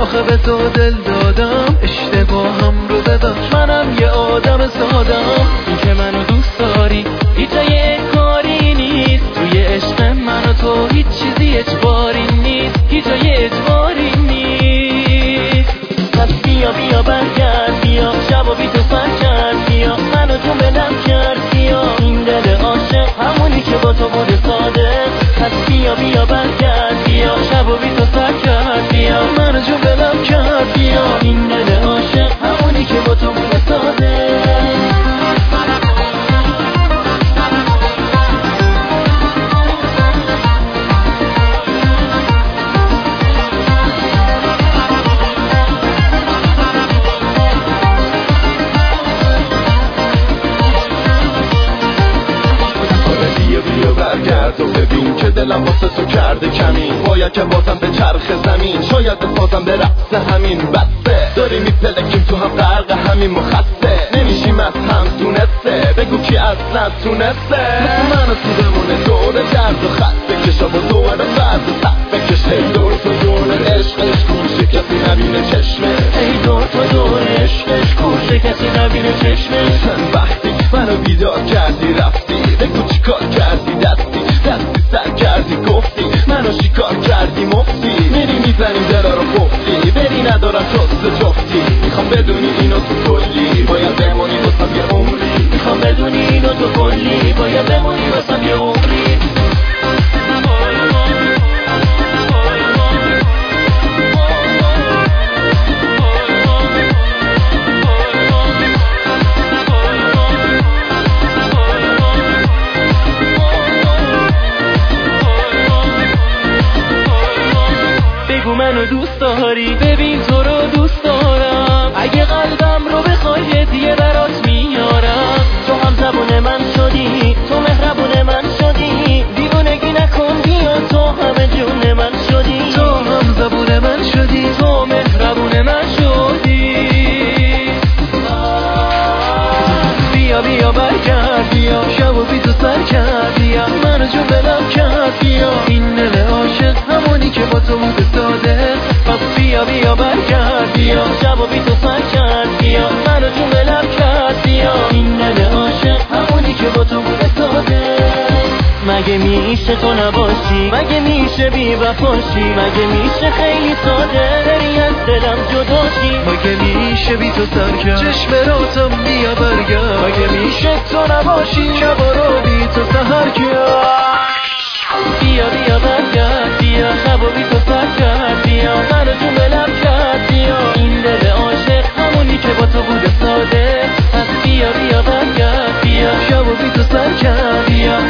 آخه به تو دل دادم، اشتباهم رو ببخش، منم یه آدم سادم. این که منو دوست داری هیچ جای کاری نیست، توی عشق من و تو هیچ چیزی اجباری نیست، هیچ جای اجباری نیست. پس بیا بیا برگرد، بیا شب و بی تو سر کرد، بیا منو تو بلم کرد، بیا این دل عاشق همونی که با تو بوده ساده. پس بیا بیا برگرد، بیا شب و بی تو سر کرد، بیا منو جو بلم کرد، بیا این دل عاشق همونی که با تو بوده ساده. برگرد و ببین که دلم واسه تو کرده کمین، باید که بازم به چرخ زمین، شاید بسازم به رقص همین. بسته داری میپلکیم تو هم غرق همین مخسته، نمیشیم از هم تونسته، بگو کی اصلا تونسته منو تو بمونه دور درد و خط بکشا با دور فرد و سخت بکشه. ای دور تو دور عشقش کورشه کسی نبینه چشمه، ای دور تو دور عشقش کورشه کسی نبینه چشمه. وقتی منو بیدار کردی رفتی، بگو چی کار کردی، دستی سر کردی گفتی، منو شکار کردی مفتی، میری میزنیم دلا رو گفتی، بری ندارم جز جفتی. میخوام بدونی اینو تو کلی باید بمونی واسم یه عمری، میخوام بدونی اینو تو کلی باید بمونی واسم یه عمری. بگو منو دوست داری، ببین تو رو دوست دارم، اگه قلبم رو بخوای هدیه برات میارم. تو هم زبون من شدی، تو مهربون من شدی، دیوونگی نکن بیا تو همه جون من شدی. تو هم زبون من شدی، تو مهربون من شدی. بیا بیا برگرد، بیا شب و بی تو سر کرد، بیا منو جون بلم کرد، بیا این دل عاشق همونی که با تو بوده ساده. پس بیا بیا برگرد، بیا شب و بی تو سر کرد، بیا منو جون بلم کرد، بیا این دل عاشق همونی که با تو بوده ساده. مگه میشه تو نباشی، مگه میشه بی وفاشی، مگه میشه خیلی ساده بری از دلم جداشی، مگه میشه بی تو سر کرد چشم راتم بیا برگرد، مگه میشه تو نباشی شبا رو بی تو سهر کرد. بیا بیا برگرد، بیا شب و بی تو سر کرد، بیا منو جون بلم کرد، بیا این دل عاشق همونی که با تو بوده ساده. پس بیا بیا برگرد، بیا شب و بی تو سر کرد، بیا